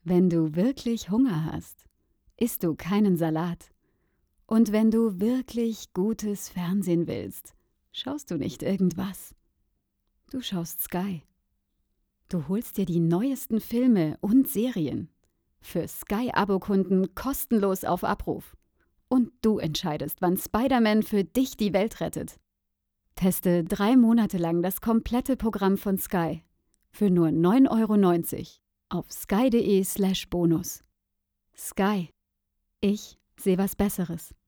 Wenn du wirklich Hunger hast, isst du keinen Salat. Und wenn du wirklich gutes Fernsehen willst, schaust du nicht irgendwas. Du schaust Sky. Du holst dir die neuesten Filme und Serien. Für Sky-Abo-Kunden kostenlos auf Abruf. Und du entscheidest, wann Spider-Man für dich die Welt rettet. Teste 3 Monate lang das komplette Programm von Sky. Für nur 9,90 € auf sky.de/bonus. Sky. Ich sehe was Besseres.